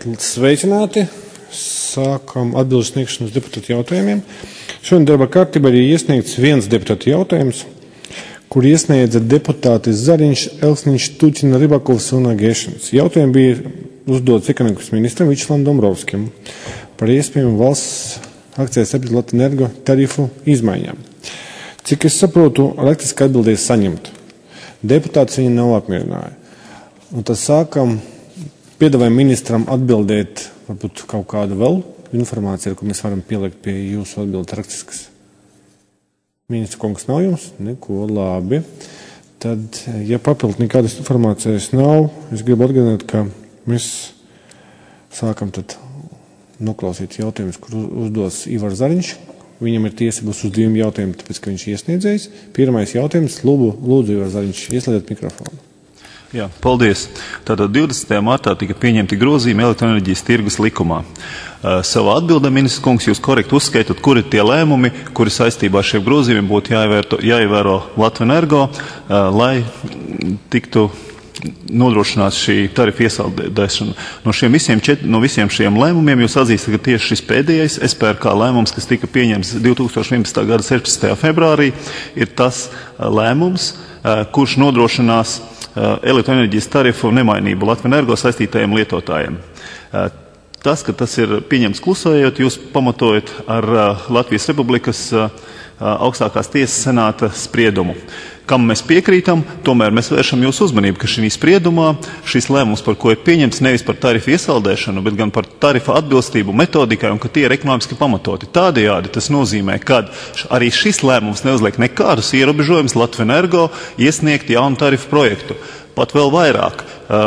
Sveicināti! Sākam atbildes sniegšanu uz deputātu jautājumiem. Šodien darba kārtībā ir iesniegts viens deputātu jautājums, kur iesniedza deputāti Zariņš, Elksniņš, Tuķina, Ribakovs un Agēšanas. Jautājumi bija uzdots ekonomikas ministram Vičeslam Dombrovskim par iespējamu valsts akcijas sabiedrību Latvenergo tarifu izmaiņām. Cik es saprotu, elektriski atbildēja saņemt. Deputāts viņu nav apmierināja. Un tad sākam piedāvājam ministram atbildēt varbūt kaut kādu vēl informāciju, ko mēs varam pielikt pie jūsu atbildes rakstiskas. Ministra kungs nav jums? Neko, labi. Tad, ja papildu nekādas informācijas nav, es gribu atgādināt, ka mēs sākam tad noklausīt jautājumus, kur uzdos Ivars Zariņš. Viņam ir tiesības uz 2 jautājumiem, tāpēc, ka viņš iesniedzējis. Pirmais jautājums, lūdzu Ivars Zariņš, ieslēdziet mikrofonu. Jā, paldies. Tātad 20. martā tika pieņemti grozījumi elektroenerģijas tirgus likumā. Savā atbildē, ministrs kungs, jūs korekti uzskaitat, kuri tie lēmumi, kuri saistībā ar šiem grozījumiem būtu jāievēro Latvenergo, lai tiktu nodrošināt šī tarifa iesaldēšana. No visiem šiem lēmumiem jūs atzīstat, ka tieši šis pēdējais SPRK lēmums, kas tika pieņemts 2011. gada 16. februārī, ir tas lēmums, kurš nodrošinās elektroenerģijas tarifu nemainību Latvenergo saistītajiem lietotājiem. Tas, ka tas ir pieņemts klusējot, jūs pamatojat ar Latvijas Republikas augstākās tiesas senāta spriedumu. Kam mēs piekrītam, tomēr mēs vēršam jūsu uzmanību, ka šī spriedumā šis lēmums, par ko ir pieņemts, nevis par tarifu iesaldēšanu, bet gan par tarifa atbilstību metodikai un ka tie ir ekonomiski pamatoti. Tādējādi tas nozīmē, ka arī šis lēmums neuzliek nekādus ierobežojumus Latvenergo iesniegt jaunu tarifu projektu. Pat vēl vairāk.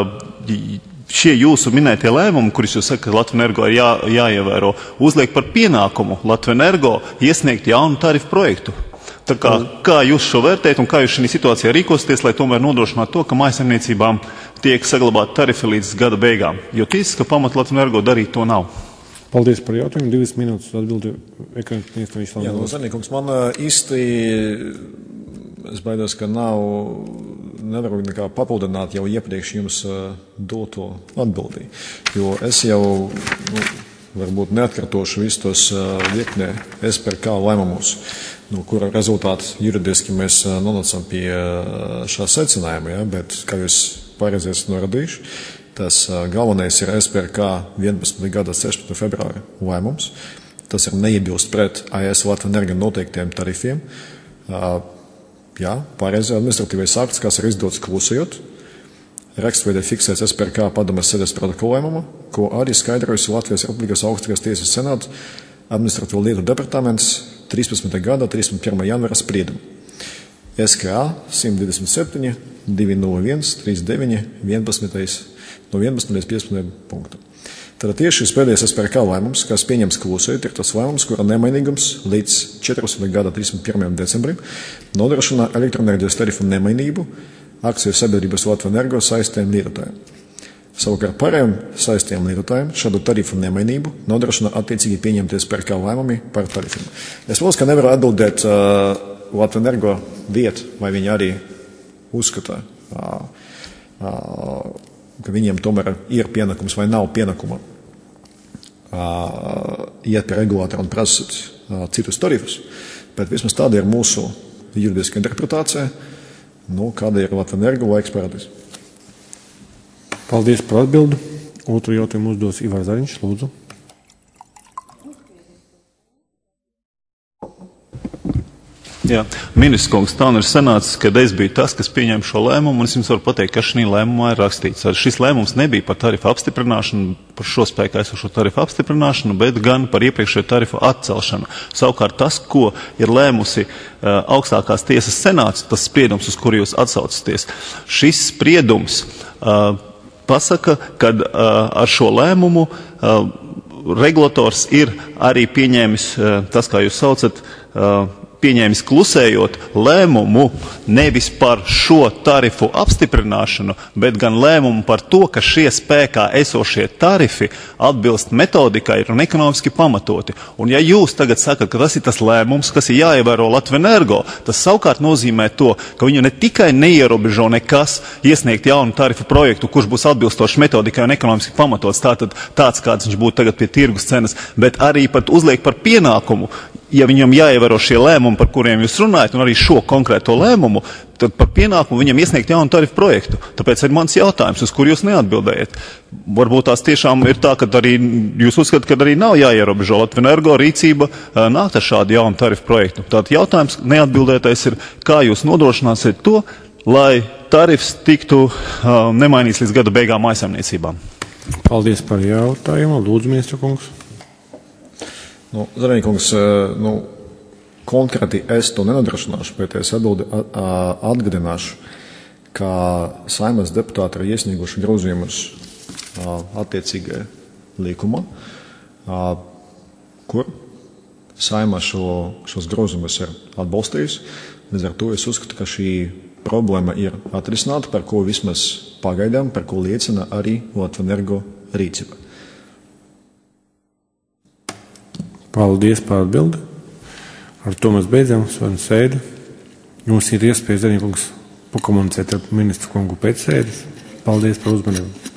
Šie jūsu minētie lēmumi, kurus jūs sakat, ka Latvenergo ir jāievēro, uzliek par pienākumu Latvenergo iesniegt jaunu tarifu projektu. Tā kā jūs šo vērtējat un kā jūs šajā situācijā rīkosieties, lai tomēr nodrošinātu to, ka mājsaimniecībām tiek saglabāta tarifa līdz gada beigām? Jo tiesiska pamata Latvenergo darīt to nav. Paldies par jautājumu. 2 minūtes atbildi ekonomikas ministram Vičeslam. Jā, Zarnīkungs, man īsti, es baidos, ka nevaru nekā papildināt jau iepriekš jums doto atbildī. Jo es jau, varbūt neatkartošu visus tos virknē SPRK lēmumus, no kura rezultātu juridiski mēs nonācām pie šā secinājuma, ja? Bet, kā jūs pareizi esat norādījuši, tas galvenais ir SPRK 11. gada 16. februāra lēmums. Tas ir neiebilst pret AS Latvenergo noteiktiem tarifiem. Jā, pareizi administratīvais akts, kas ir izdots klusējot, rakstveidē fiksēts SPRK padomes sēdes protokolējumu, ko arī skaidrojusi Latvijas Republikas augstākās tiesas senāta administratīvo lietu departaments 13. gada 31. janvāra spriedumu. SKA 127, 201, 39, 11, no 11 līdz 15 punktu. Tātad tieši šis pēdējais SPRK lēmums, kas pieņems klusējot, ir tas lēmums, kura nemainīgums līdz 14. gada 31. decembrim nodrošina elektroenerģijas tarifu nemainību akciju sabiedrības Latvenergo saistiem lietotājiem. Savukārt pārējiem saistiem lietotājiem šādu tarifu nemainību nodrošina attiecīgi pieņemties SPRK lēmumi par tarifiem. Es vēl nevaru atbildēt Latvenergo vietu, vai viņi arī uzskata, ka viņiem tomēr ir pienākums vai nav pienākuma iet pie regulātora un prasīt citus tarifus. Bet vismaz tāda ir mūsu juridiska interpretācija, kāda ir Latvenergo laiks parādīs. Paldies par atbildi. Otru jautājumu uzdos Ivars Zariņš, lūdzu. Jā, ministrs kungs, tā ir sanācis, kad es biju tas, kas pieņēma šo lēmumu, un es jums varu pateikt, ka šī lēmumā ir rakstīts. Šis lēmums nebija par tarifu apstiprināšanu, par šo spēkā esošo tarifu apstiprināšanu, bet gan par iepriekšējo tarifu atcelšanu. Savukārt tas, ko ir lēmusi augstākās tiesas senāts, tas spriedums, uz kuru jūs atsaucaties, šis spriedums pasaka, ka ar šo lēmumu regulators ir arī pieņēmis tas, kā jūs saucat, pieņēmis klusējot lēmumu nevis par šo tarifu apstiprināšanu, bet gan lēmumu par to, ka šie spēkā esošie tarifi atbilst metodikai un ekonomiski pamatoti. Un ja jūs tagad sakat, ka tas ir tas lēmums, kas ir jāievēro Latvenergo, tas savukārt nozīmē to, ka viņu ne tikai neierobežo nekas iesniegt jaunu tarifu projektu, kurš būs atbilstošs metodikai un ekonomiski pamatots, tātad tāds, kāds viņš būtu tagad pie tirgus cenas, bet arī pat uzliek par pienākumu, ja viņam jāievēro šie lēmumi, par kuriem jūs runājat, un arī šo konkrēto lēmumu, tad par pienākumu viņam iesniegt jaunu tarifu projektu. Tāpēc ir mans jautājums, uz kur jūs neatbildējat. Varbūt tās tiešām ir tā, ka arī jūs uzskatāt, ka arī nav jāierobežo Latvenergo rīcība nākt ar šādu jaunu tarifu projektu. Tātad jautājums neatbildētais ir, kā jūs nodrošināsiet to, lai tarifs tiktu nemainīts līdz gada beigām mājsaimniecībām. Paldies par jautājumu. Lūdzu, ministra kungs. Zaļniekungs, konkrēti es to nenodrošināšu, bet es atgādināšu, ka Saeimas deputāti ir iesnieguši grozījumus attiecīgai likumā, kur Saeima šos grozījumus ir atbalstījusi. Līdz ar to es uzskatu, ka šī problēma ir atrisināta, par ko vismaz pagaidām, par ko liecina arī Latvenergo rīcība. Paldies par atbildi. Ar to mēs beidzam savu sēdi. Jums ir iespēja, Zaļniekungs, pakomunicēt ar ministru kungu pēc sēdes. Paldies par uzmanību.